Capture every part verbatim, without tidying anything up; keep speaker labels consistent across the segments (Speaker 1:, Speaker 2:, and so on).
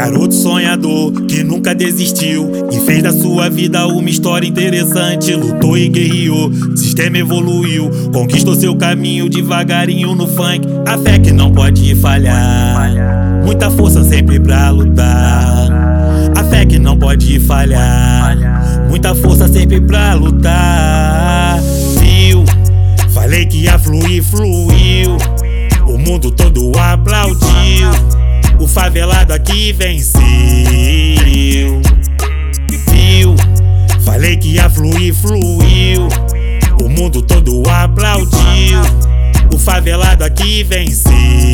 Speaker 1: Garoto sonhador que nunca desistiu e fez da sua vida uma história interessante. Lutou e guerreou, sistema evoluiu, conquistou seu caminho devagarinho no funk. A fé que não pode falhar, muita força sempre pra lutar. A fé que não pode falhar, muita força sempre pra lutar. Viu? Falei que ia fluir, fluiu. O mundo todo aplaudiu. O favelado aqui venceu. Viu? Falei que ia fluir, fluiu. O mundo todo aplaudiu. O favelado aqui venceu.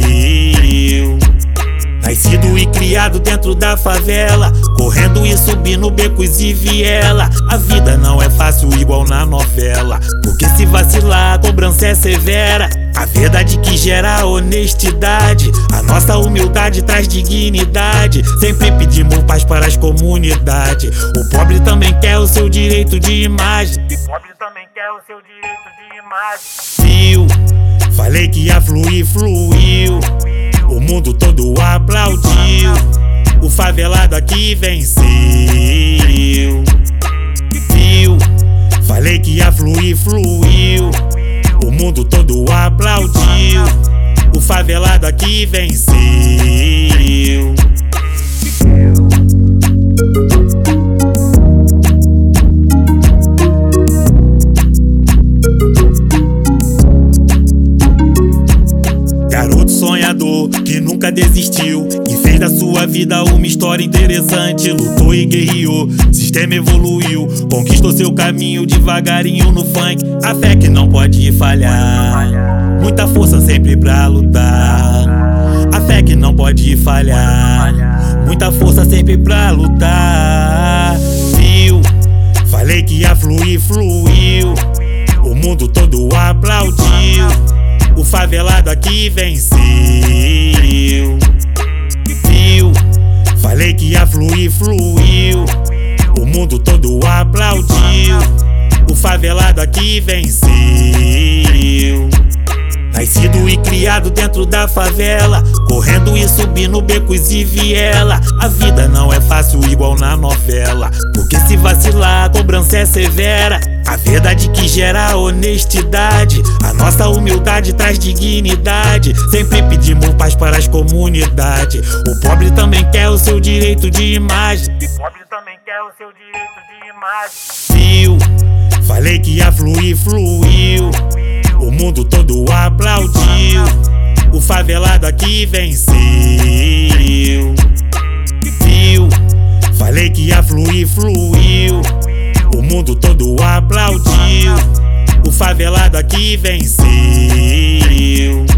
Speaker 1: Nascido e criado dentro da favela, correndo e subindo becos e viela. A vida não é fácil igual na novela, porque se vacilar a cobrança é severa. A verdade que gera honestidade, a nossa humildade traz dignidade. Sempre pedimos paz para as comunidades. O pobre também quer o seu direito de imagem. O pobre também quer o seu direito de imagem. Viu? Falei que ia fluir, fluiu. O mundo todo aplaudiu. O favelado aqui venceu. Viu? Falei que ia fluir, fluiu. O mundo todo aplaudiu. O favelado aqui venceu. Garoto sonhador que nunca desistiu e fez da sua vida uma história interessante. Lutou e guerreou, sistema evoluiu, conquistou seu caminho devagarinho no funk. A fé que não pode falhar, muita força sempre pra lutar. A fé que não pode falhar, muita força sempre pra lutar. Viu? Falei que ia fluir, fluiu. O mundo todo aplaudiu. O favelado aqui venceu. Viu? Falei que ia fluir, fluiu. O mundo todo aplaudiu. O favelado aqui venceu. Nascido e criado dentro da favela, correndo e subindo becos e viela. A vida não é fácil igual na novela, porque se vacilar a cobrança é severa. A verdade que gera honestidade, a nossa humildade traz dignidade. Sempre pedimos paz para as comunidades. O pobre também quer o seu direito de imagem. O pobre também quer o seu direito de imagem. Viu? Falei que ia fluir, fluiu. O mundo todo aplaudiu. O favelado aqui venceu. Viu? Falei que ia fluir, fluiu. O mundo todo aplaudiu. O favelado aqui venceu.